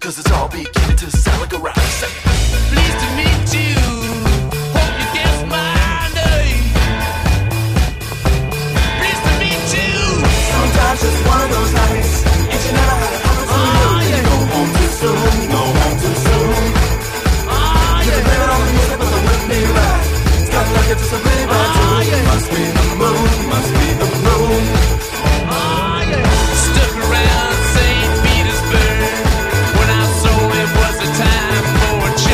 Cause it's all beginning to sound like a rhyme. Say, pleased to meet you. Hope you guess my name. Pleased to meet you. Sometimes it's one of those nights, and you never had it happen to you. Yeah. Go home too soon, go home too soon. You can blame it on the music, but it wouldn't be right. It's got like it's just a really bad tune. Yeah. Must be the moon, must be the moon. Stuck around St. Petersburg when I saw it was a time for a change.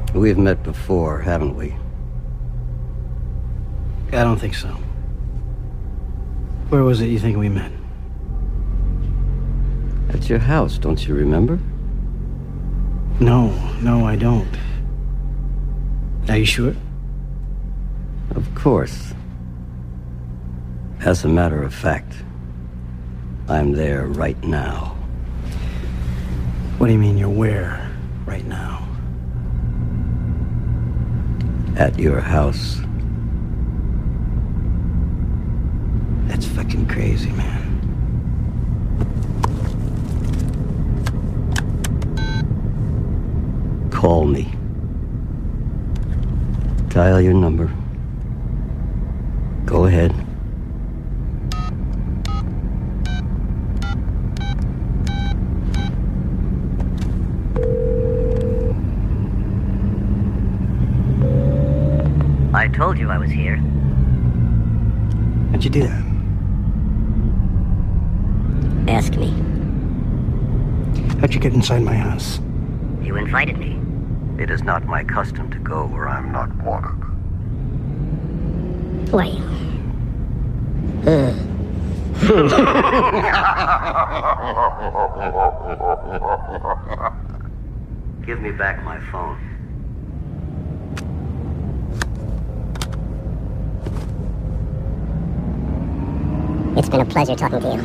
We've met before, haven't we? I don't think so. Where was it you think we met? At your house, don't you remember? No, I don't. Are you sure? Of course. As a matter of fact, I'm there right now. What do you mean you're where right now? At your house. That's fucking crazy, man. Call me. Dial your number. Go ahead. I told you I was here. How'd you do that? Ask me. How'd you get inside my house? You invited me. It is not my custom to go where I'm not wanted. Why? Give me back my phone. It's been a pleasure talking to you.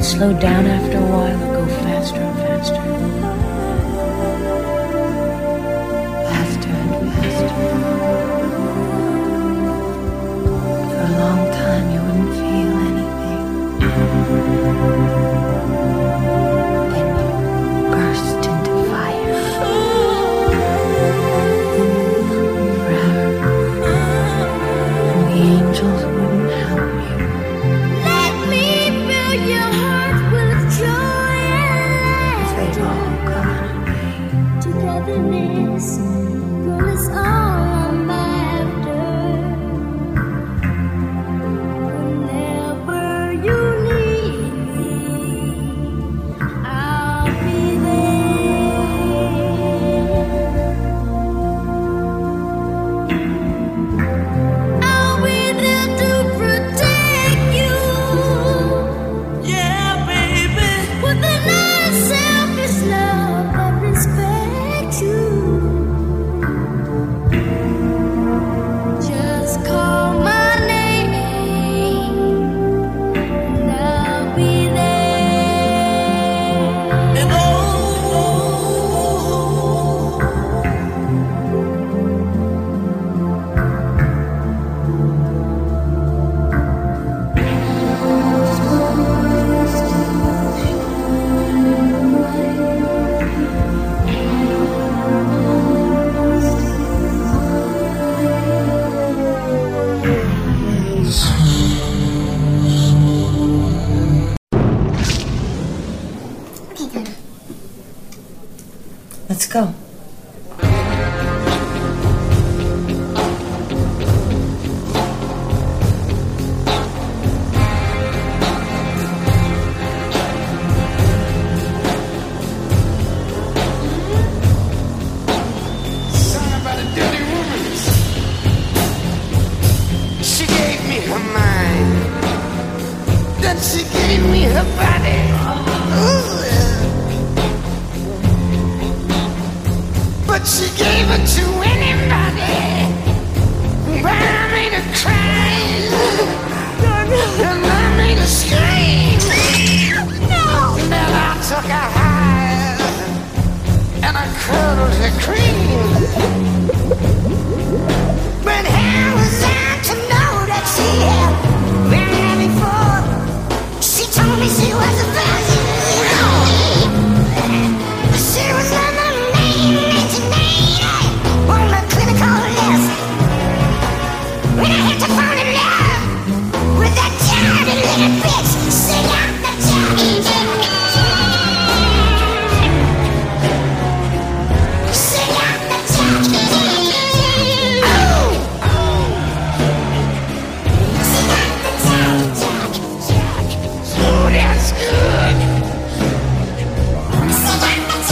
it slow down after a while or go faster and faster? Faster and faster. For a long time you wouldn't feel anything. Then you burst into fire. Forever. And the angels wouldn't help you. Let me fill your heart with joy and They've all gone away. togetherness. Girl, it's all I'm after. Whenever you need me, I'll be there. I'll be there to protect you. Yeah, baby. With an unselfish love that respects you. Just call my name, and I'll be there. And Okay, Donna. Let's go. Song about a dirty woman. She gave me her mind. Then she gave me her body. Ooh. But she gave it to anybody. But I made her cry. And I made her scream. No. Then I took her high. And I cuddled her cream. But how was I to know that she had been there before? She told me she was a virgin. She was on the main 1980 on the clinical list. When I had to fall in love with that dirty little bitch, sing out the dirty sing out the dirty oh! Sing out the dirty oh, that's good. Sing out the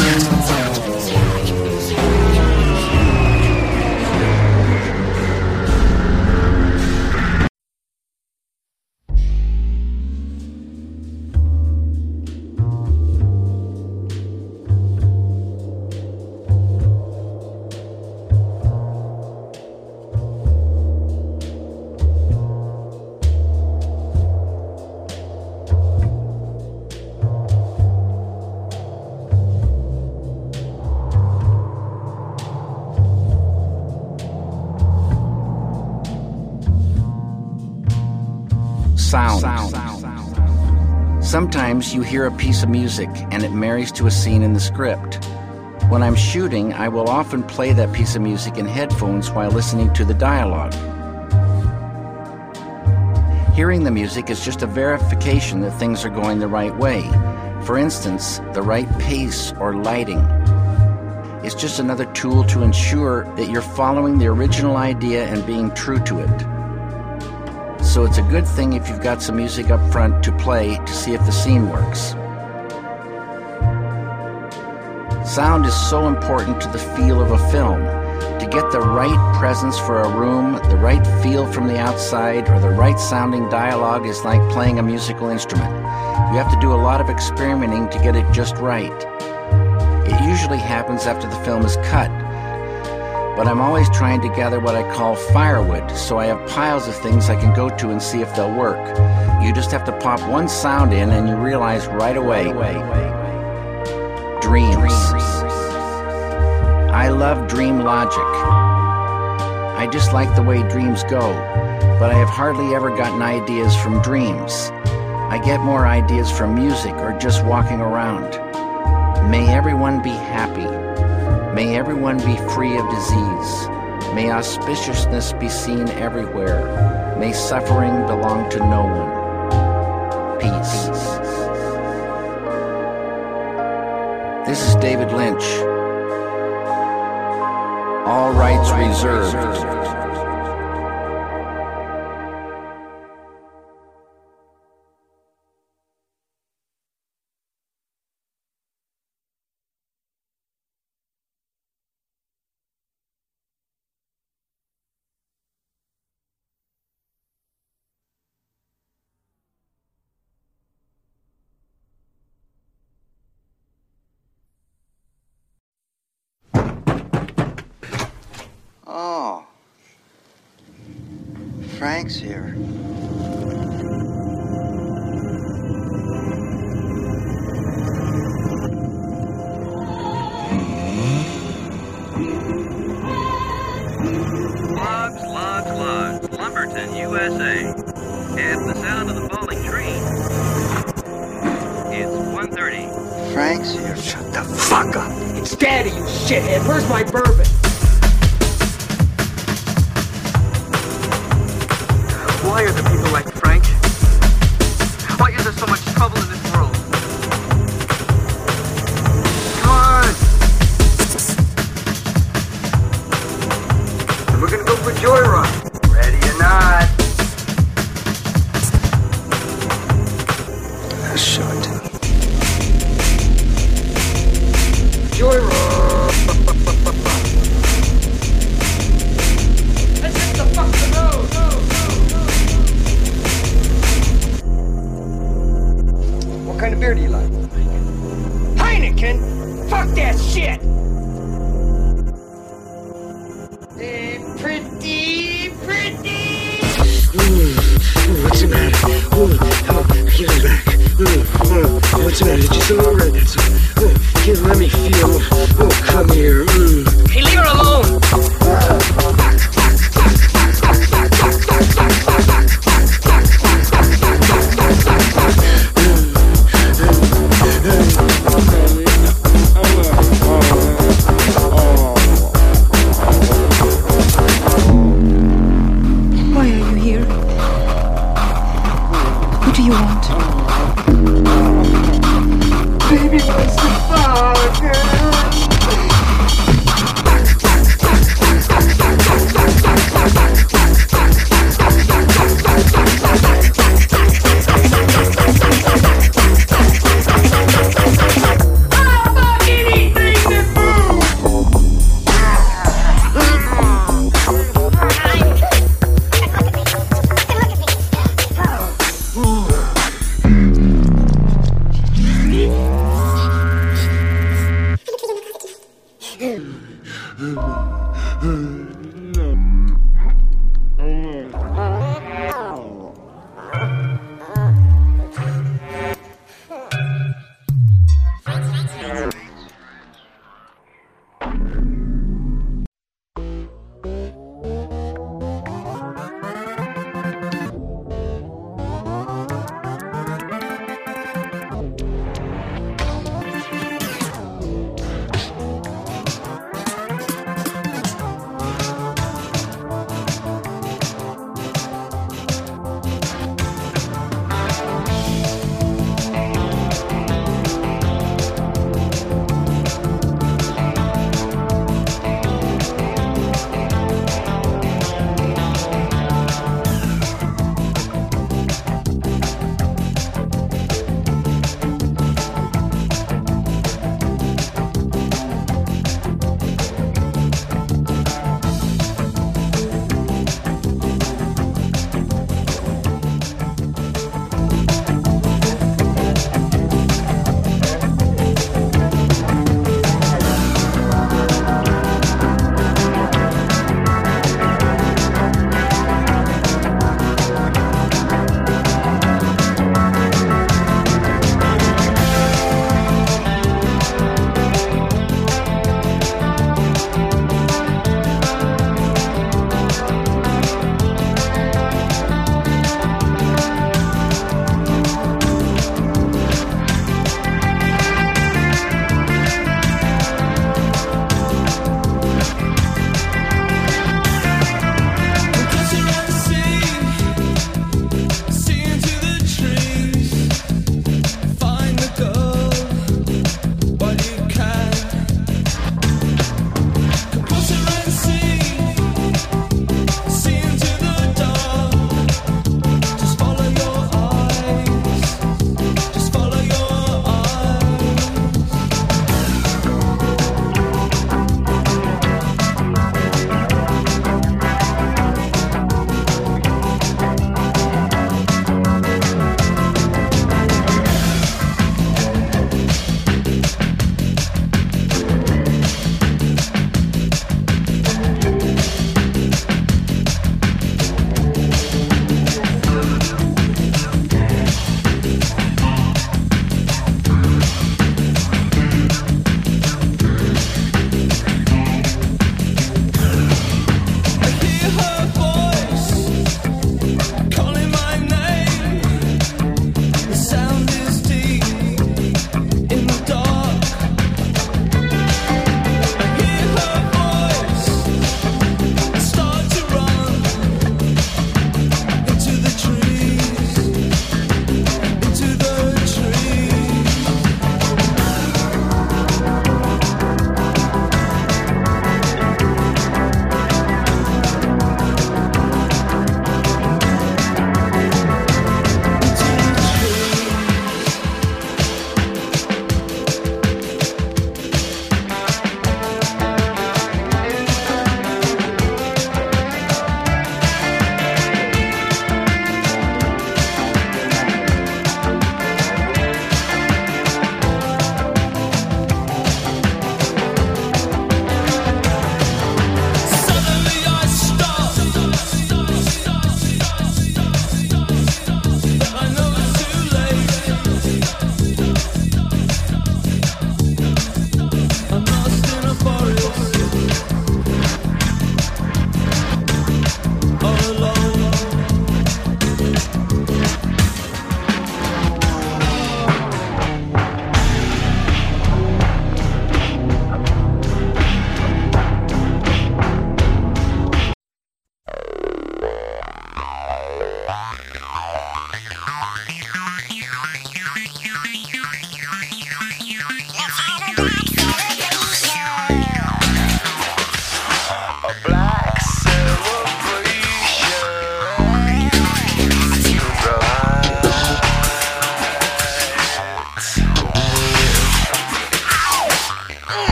Sound. Sometimes you hear a piece of music and it marries to a scene in the script. When I'm shooting, I will often play that piece of music in headphones while listening to the dialogue. Hearing the music is just a verification that things are going the right way. For instance, the right pace or lighting. It's just another tool to ensure that you're following the original idea and being true to it. So it's a good thing if you've got some music up front to play to see if the scene works. Sound is so important to the feel of a film. To get the right presence for a room, the right feel from the outside, or the right sounding dialogue is like playing a musical instrument. You have to do a lot of experimenting to get it just right. It usually happens after the film is cut. but I'm always trying to gather what I call firewood, so I have piles of things I can go to and see if they'll work. You just have to pop one sound in and you realize right away. Dreams. I love dream logic. I just like the way dreams go, but I have hardly ever gotten ideas from dreams. I get more ideas from music or just walking around. May everyone be happy. May everyone be free of disease. May auspiciousness be seen everywhere. May suffering belong to no one. Peace. This is David Lynch. All rights reserved. Oh. Frank's here. Logs, Lumberton, USA. And the sound of the falling tree. It's 1:30. Frank's here. Shut the fuck up. It's Daddy, you shithead. Where's my bourbon? Why are the people like Frank? Why is there so much trouble in this world? Come on! And we're gonna go for Joyride. Ready or not. Shut. Joyride! Let's hit the fucking road! What kind of beer do you like? Heineken? Fuck that shit! Hey, pretty! What's the matter? Give it back. What's the matter? Just a little red, that's all. Here, let me feel. Oh, come here. Hey, leave her alone! Why are you here? What do you want? Baby, what's the fuck?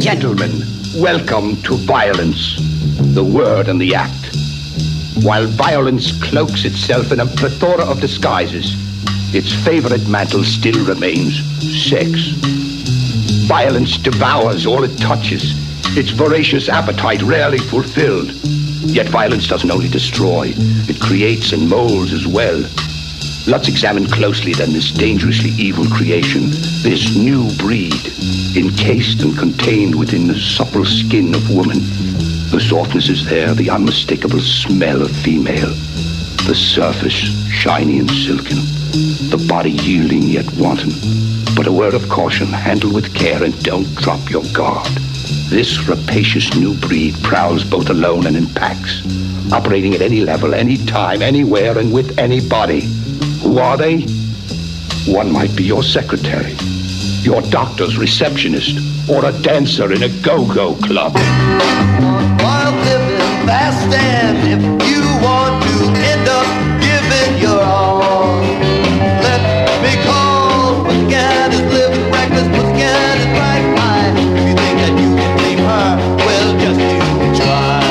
and gentlemen, welcome to violence, the word and the act. While violence cloaks itself in a plethora of disguises, its favorite mantle still remains sex. Violence devours all it touches, its voracious appetite rarely fulfilled. Yet violence doesn't only destroy, it creates and molds as well. Let's examine closely then this dangerously evil creation, this new breed, encased and contained within the supple skin of woman. The softness is there, the unmistakable smell of female. The surface, shiny and silken. The body yielding yet wanton. But a word of caution, handle with care and don't drop your guard. This rapacious new breed prowls both alone and in packs, operating at any level, any time, anywhere, and with anybody. Who are they? One might be your secretary, your doctor's receptionist, or a dancer in a go-go club. While living fast, and if you want to end up giving your all, let me call. Pussycat is living reckless, Pussycat is right high. If you think that you can tame her, well, just you try.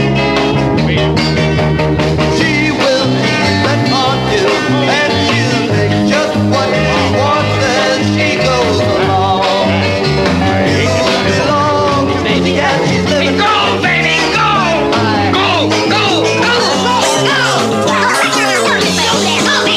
She will tease and taunt you, and she'll take just what she wants as she goes along. You belong to Pussycat, she's living. Go, baby, go! Go, go, go, go, go!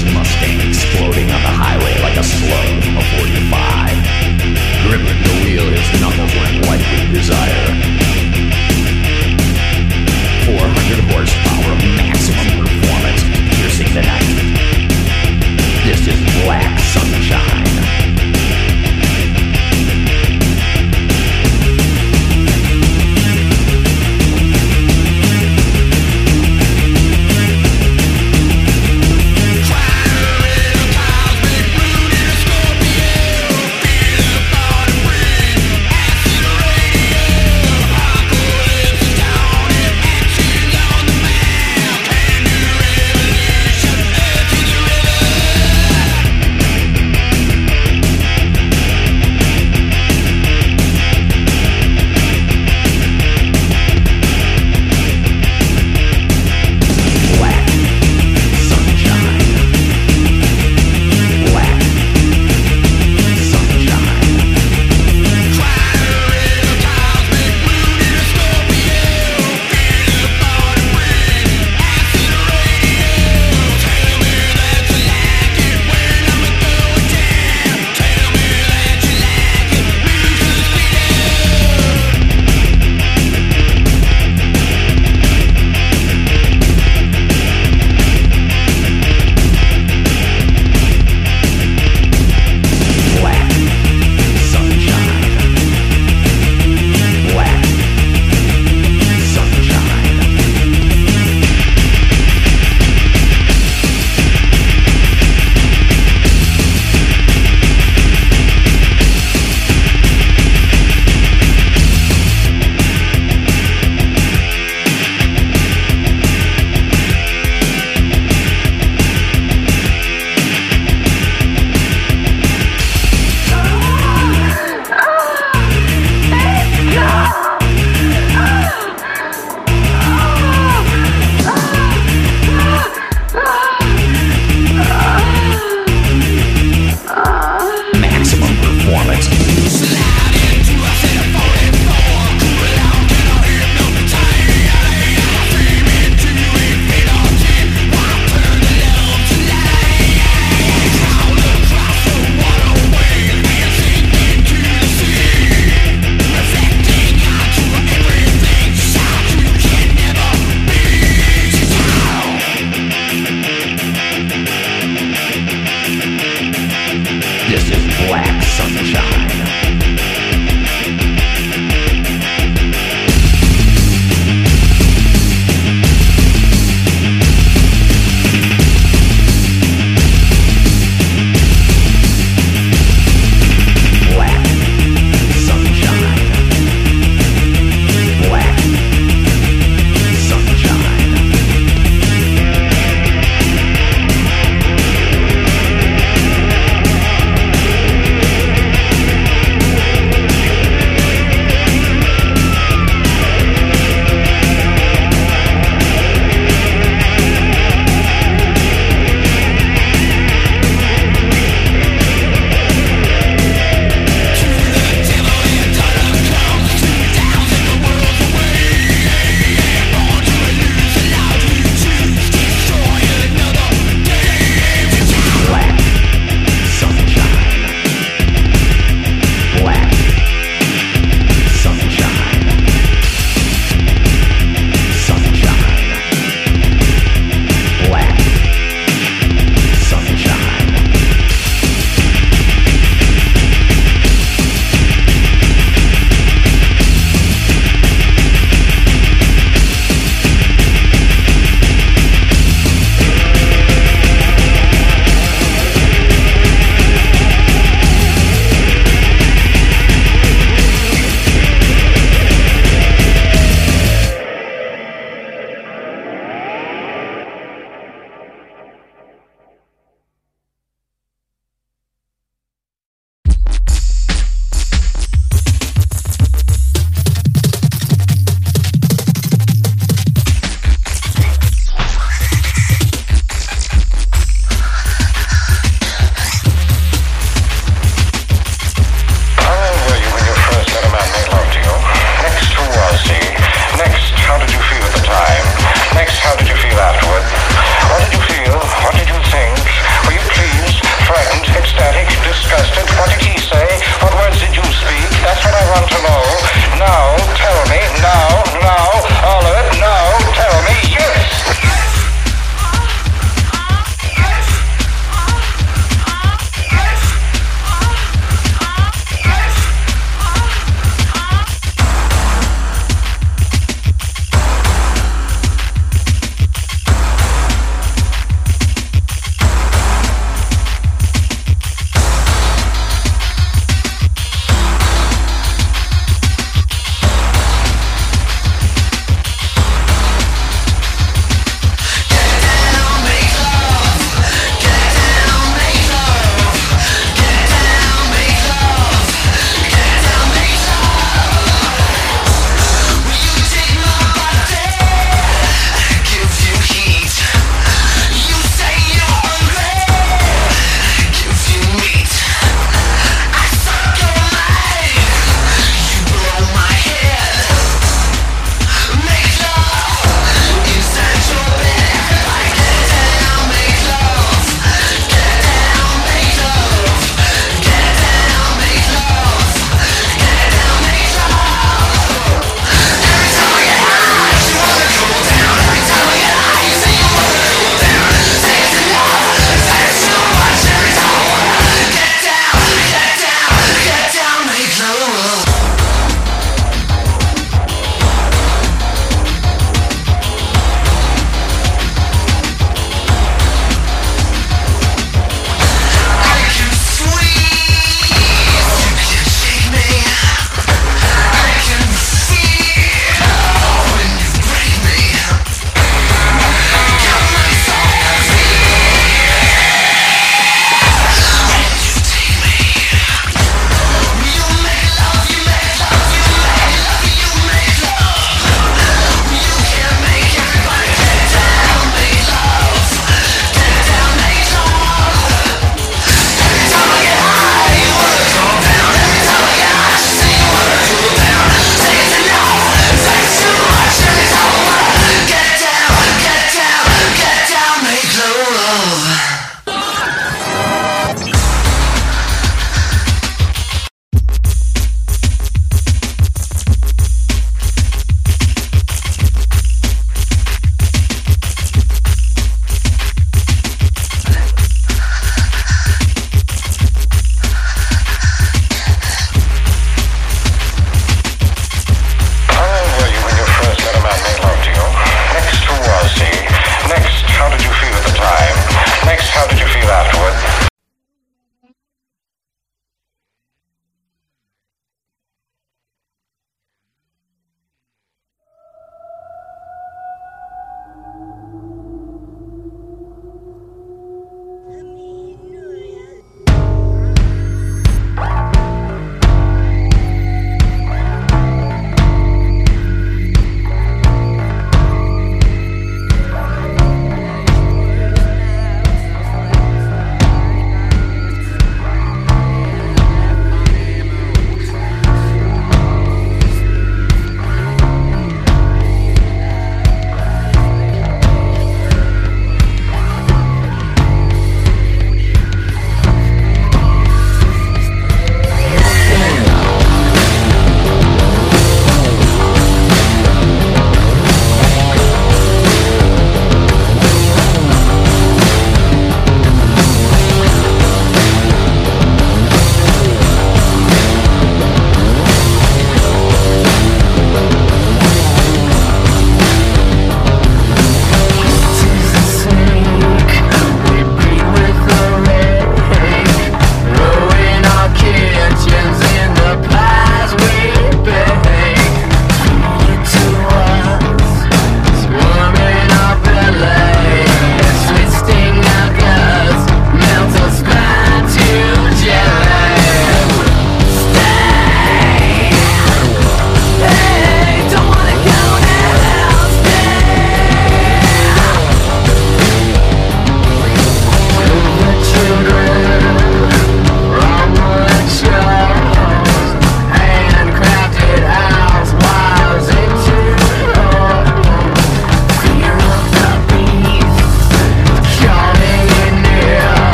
British Mustang exploding on the highway like a slug from a 45. Gripping the wheel, his knuckles went white with desire. 400 horsepower of maximum performance, piercing the night. This is Black Sunshine. Acid radio.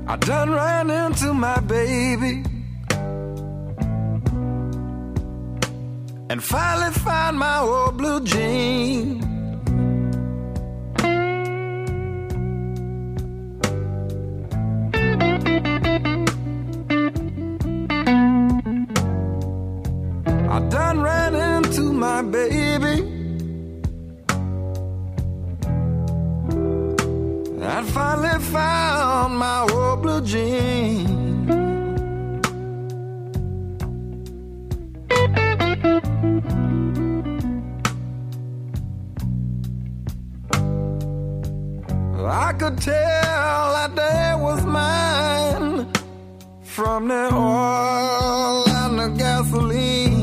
I done ran into my baby and finally found my old blue jean. I done ran into my baby and finally found my old blue jean. I could tell that day was mine from the oil and the gasoline.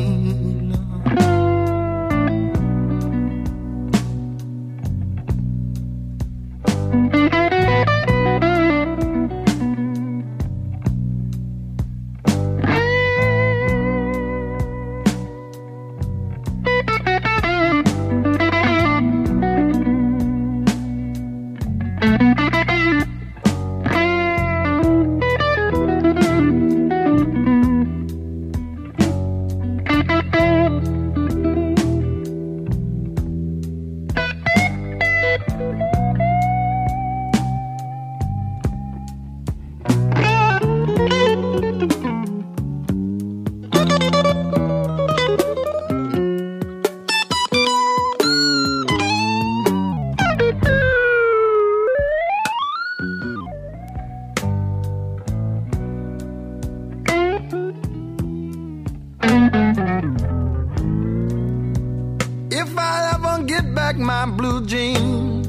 If I ever get back my blue jeans,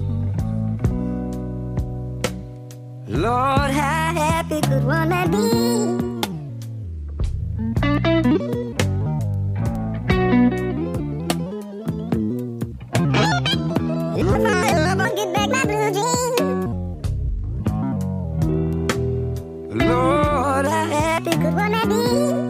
Lord, how happy could one I be? If I ever get back my blue jeans, Lord, how happy could one I be?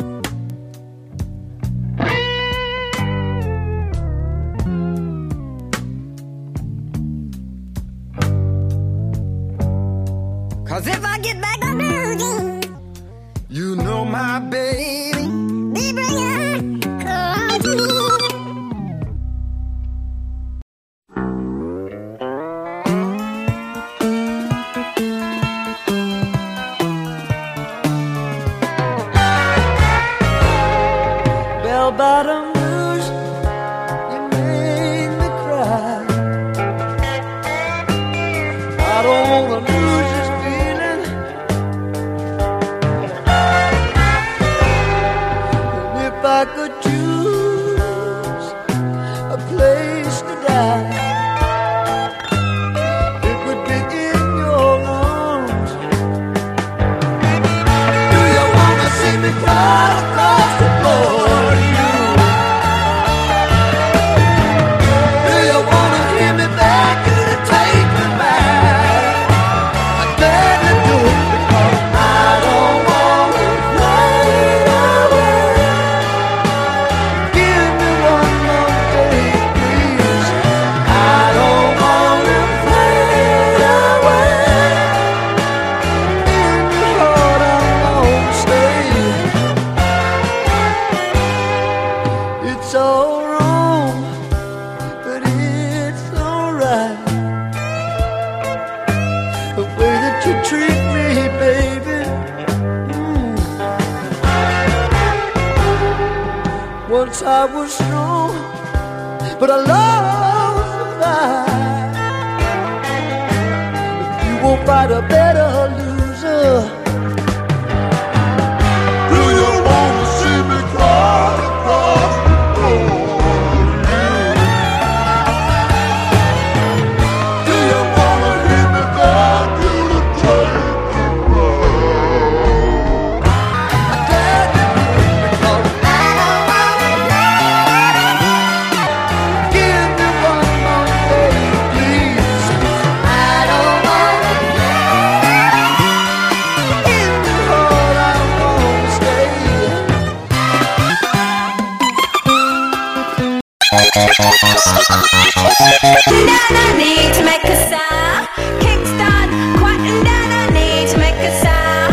Cause if I get back on blue jeans, you know my baby be bringing her to me. Bell bottom blues, you make me cry. I don't wanna lose this feeling. And if I could choose a place to die, it would be in your arms. Do you wanna see me cry across the floor to you? Do you wanna hear me back to the take me back? I dare to do it because I don't wanna fade away. Give me one more day, please. I don't wanna fade away. In your heart I'm gonna stay. It's all wrong, but it's alright. The way that you treat me, baby. Once I was strong, but I lost the fight. If you won't fight a better loser. Do you wanna see me cry across the floor? Do you wanna hear me back to the take me back? I dare to do it because I don't wanna let it. Give me one more day, please. I don't wanna let it. In your heart I'm gonna stay. Down, I need to make a sound. Kickstart, quieten down, I need to make a sound.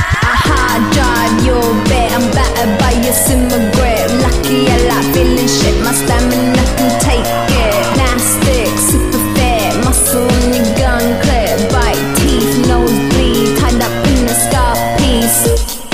I hard drive your bed. I'm battered by your cigarette. Lucky I like feeling shit. My stamina can take it. Plastic, super fat, muscle in your gun clip. Bite teeth, nose bleed, tied up in a scar piece.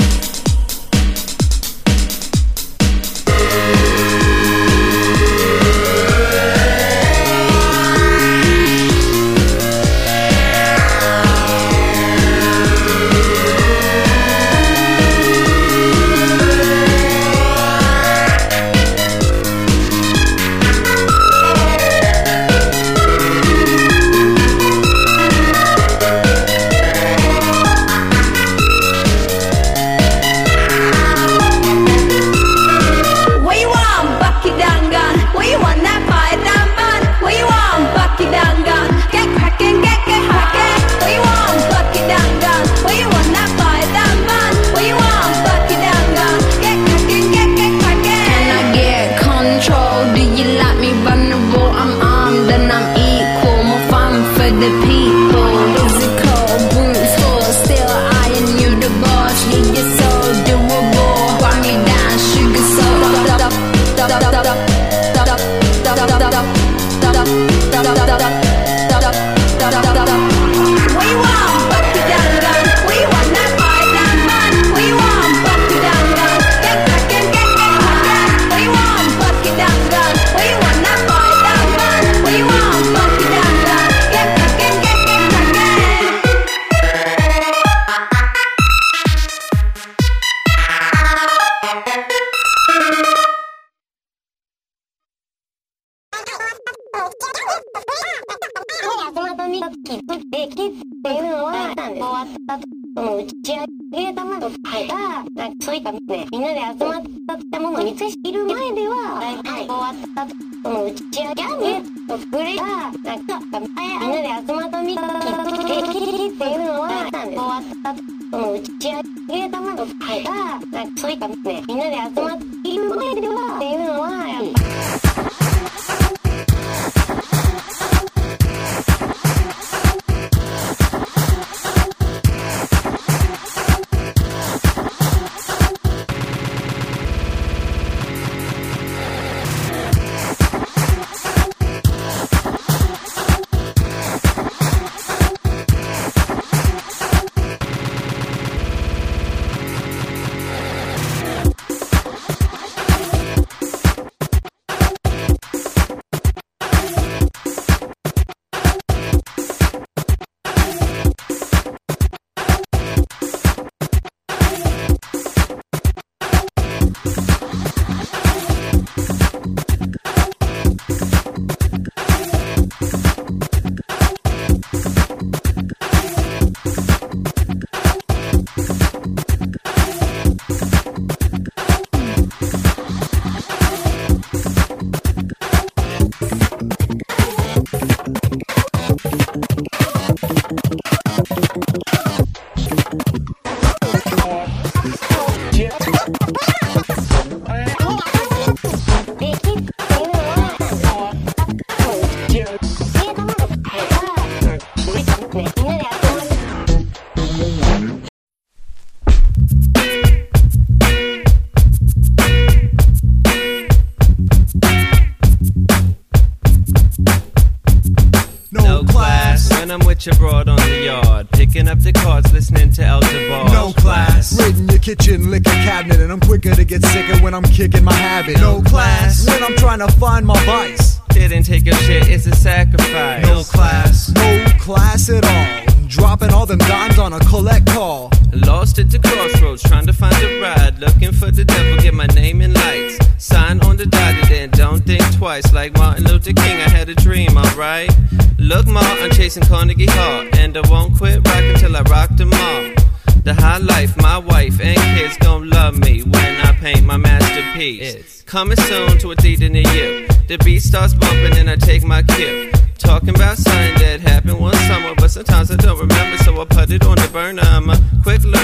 Abroad on the yard, picking up the cards, listening to El Jabbar. No class. Raiding your kitchen, liquor cabinet, and I'm quicker to get sicker when I'm kicking my habit. No class. When I'm trying to find my vice. Didn't take a shit, it's a sacrifice. No class. No class at all. Dropping all them dimes on a collect call. Lost at the crossroads, trying to find a ride. Looking for the devil, get my name in lights. Sign on the dotted end, don't think twice. Like Martin Luther King, I had a dream, alright? Look, Ma, I'm chasing Carnegie Hall, and I won't quit rocking till I rock them all. The high life, my wife and kids gon' love me when I paint my masterpiece. It's coming soon to a theater near you. The beat starts bumping and I take my cue. Talking about something that happened one summer, but sometimes I don't remember, so I put it on the burner. I'm a quick learner when my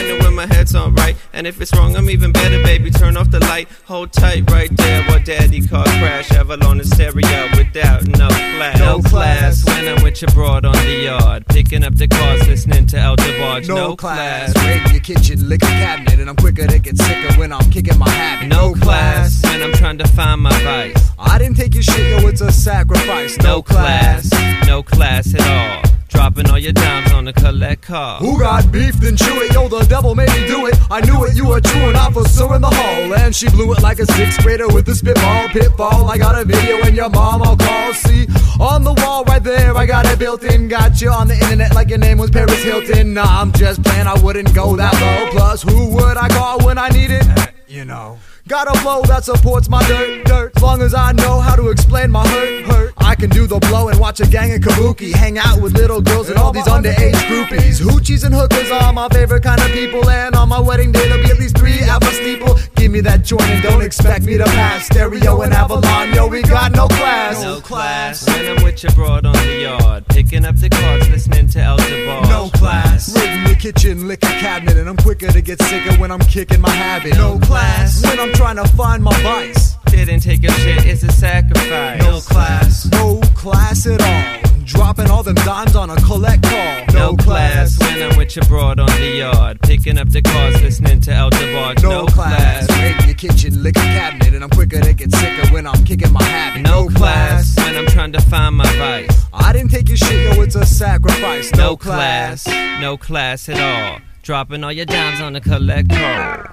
my head's on right. And if it's wrong, I'm even better, baby. Turn off the light, hold tight right there. What daddy called crash, Avalon and stereo without no class. No class when I'm with your broad on the yard, picking up the cars, listening to El DeBarge. No class. Raiding your kitchen, liquor cabinet, and I'm quicker to get sicker when I'm kicking my habit. No class when I'm trying to find my vice. I didn't take your shit, yo, it's a sacrifice. No class, no class at all. Dropping all your dimes on the collect car. Who got beef, then chew it. Yo, the devil made me do it. I knew it, you were true an officer in the hall. And she blew it like a sixth grader with a spitball. Pitfall, I got a video and your mom I'll call. See, on the wall right there, I got it built in. Got you on the internet like your name was Paris Hilton. Nah, I'm just playing, I wouldn't go that low. Plus, who would I call when I need it? You know. Got a flow that supports my dirt. As long as I know how to explain my hurt. I can do the blow and watch a gang of kabuki. Hang out with little girls and all these underage groupies. Hoochies and hookers are my favorite kind of people. And on my wedding day there'll be at least 3 Alpha steeple. Give me that joint and don't expect me to pass. Stereo and Avalon, yo, we got no class. No class when I'm with your broad on the yard, picking up the cards, listening to El DeBarge. No class. Raiding your kitchen, liquor cabinet, and I'm quicker to get sicker when I'm kicking my habit. No class. When I'm trying to find my vice. Didn't take a shit, it's a sacrifice. No class. No class at all. Dropping all them dimes on a collect call. No class when I'm with your broad on the yard, picking up the cars, listening to El DeBarge. No class. Raiding your kitchen, liquor cabinet, and I'm quicker to get sicker when I'm kicking my habit. No class when I'm trying to find my vice. I didn't take your shit, yo, it's a sacrifice. No class, no class at all. Dropping all your dimes on the collect call.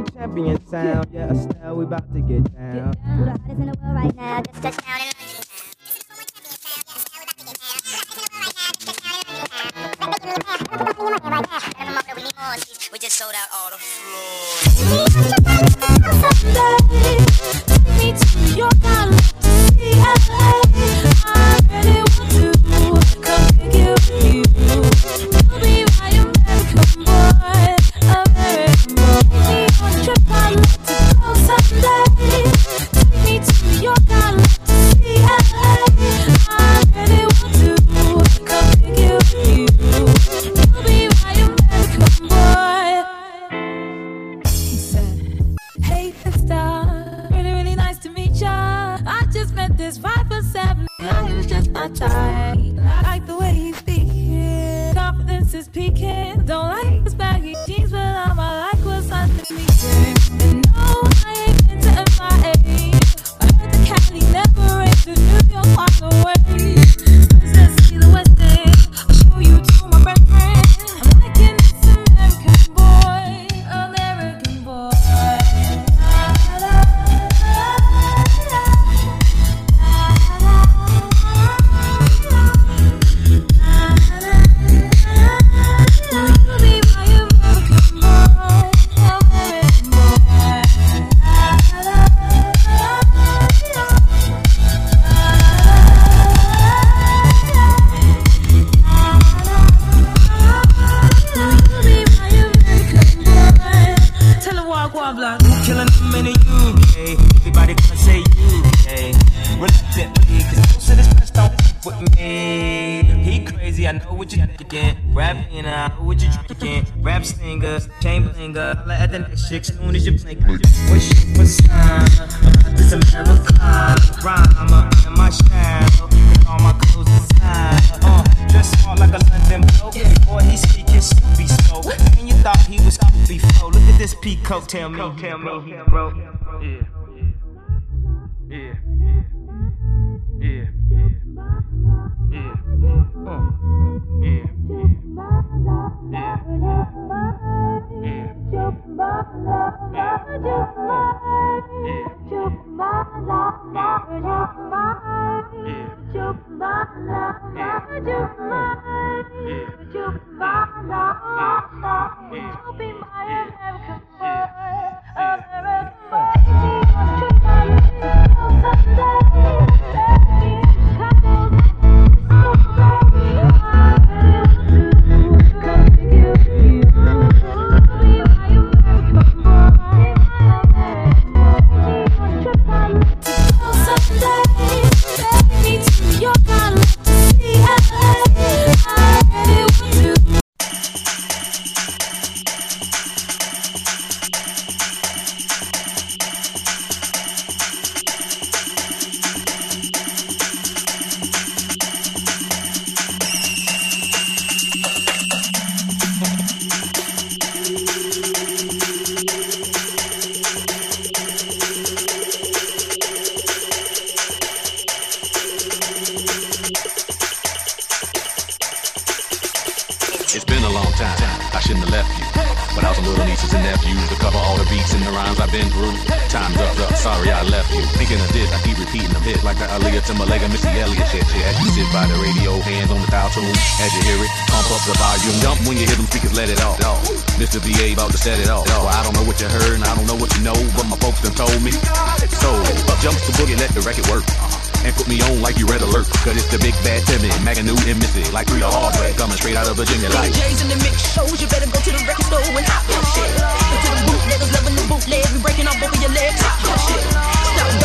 champion sound. Yeah, Estelle, we about to get down. Who the hottest in the world right now? Just touch down in London. We just sold out all the floors. Take me to your island, CLA. I really want to come pick you with you. You'll be my American boy, American boy. Take me on a trip I'd love to go someday. Take me to your island, CLA. I really want to come pick you with you. You'll be my American boy. He said, hey, star, really, really nice to meet ya. I just met this 5 for 7 guy who's just my type. I like the way he's speaking, confidence is peaking. Don't like his baggy jeans, but I like what's underneath it. And no, I ain't been to MIA. I heard the Cali never rains to New York on the way. Let's see the West End. I'll show you to my best friend. I'm liking this American boy, American boy. Killing them in the UK. Everybody gonna say UK. Reluctantly, cause most of this press don't f with me. He crazy, I know what you're thinking. Rapping, I know what you're drinking. Rap singer, chain blinger. Holla at the next chick soon as you blink. Wish it was time about this Americana rhyme and my shadow. With all my clothes inside. Dress smart like a London bloke. Before he speak his Snoopy so. And you thought he was stupid before. Look at this peacoat, tell me he broke. Yeah. Yeah. Yeah. Yeah. It's been a long time, I shouldn't have left you. But I was some little nieces and nephews to cover all the beats and the rhymes I've been through. Time's up, sorry I left you. Thinking of this, I keep repeating the hit like the Aaliyah Timberlake and Missy Elliott shit. As you sit by the radio, hands on the dial tune. As you hear it, pump up the volume. Jump when you hear them speakers, let it off. Mr. VA about to set it off. Well, I don't know what you heard and I don't know what you know, but my folks done told me. So, up jumps the boogie, let the record work. And put me on like you red alert. Cause it's the big bad Timmy, Maganu and Missy. Like Rita Hardway, coming straight out of Virginia. Like DJs in the mix shows, you better go to the record store and hop your shit. Go to the bootleggers, loving the bootleg. We breaking off both of your legs, hop your shit.